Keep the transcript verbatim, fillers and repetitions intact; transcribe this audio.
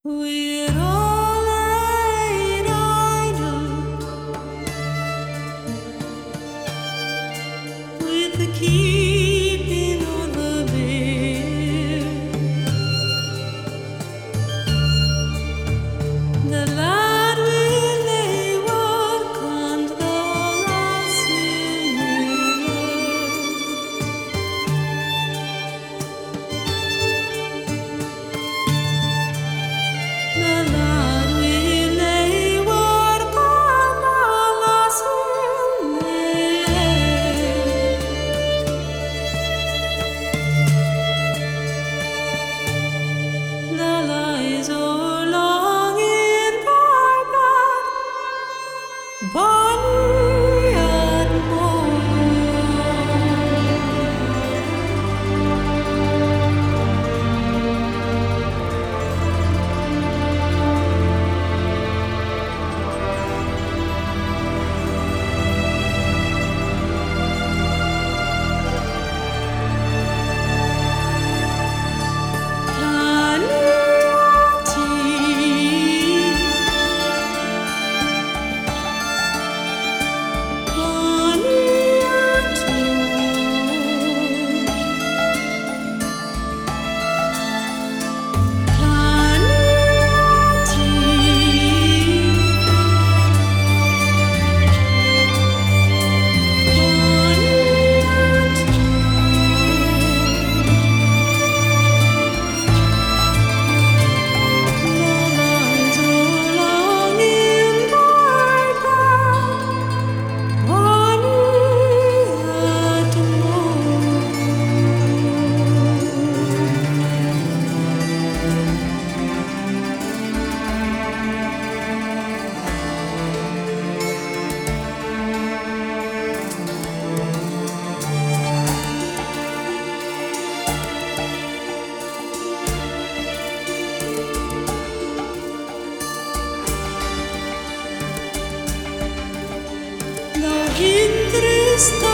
We're all laid idle with the keeping on the bill. The lad will lay work and the lass will lay The lad will lay work and the lass will lay The lies o' longing for blood, bonny and No hindrist